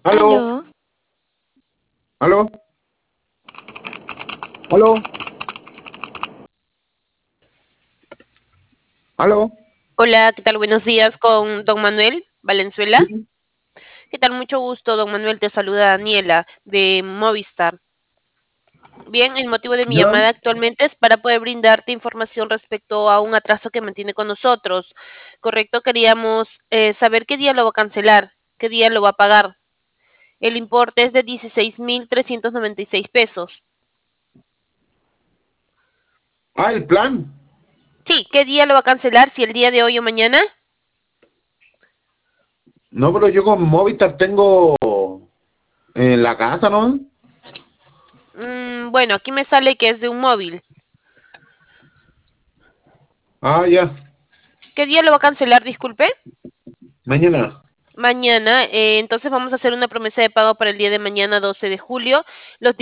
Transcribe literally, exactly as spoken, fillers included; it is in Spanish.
Aló, Aló, aló, aló, aló. hola, ¿qué tal? Buenos días con don Manuel Valenzuela. Sí, ¿Qué tal? Mucho gusto, don Manuel. Te saluda Daniela de Movistar. Bien, el motivo de mi ya. llamada actualmente es para poder brindarte información respecto a un atraso que mantiene con nosotros. Correcto, queríamos eh, saber qué día lo va a cancelar, qué día lo va a pagar. El importe es de dieciséis mil trescientos noventa y seis pesos. Ah, el plan. Sí, ¿qué día lo va a cancelar? ¿Si el día de hoy o mañana? No, pero yo con Movistar tengo en la casa, ¿no? Mm, bueno, aquí me sale que es de un móvil. Ah, ya. ¿Qué día lo va a cancelar? Disculpe. Mañana. Mañana, eh, entonces vamos a hacer una promesa de pago para el día de mañana, doce de julio. Los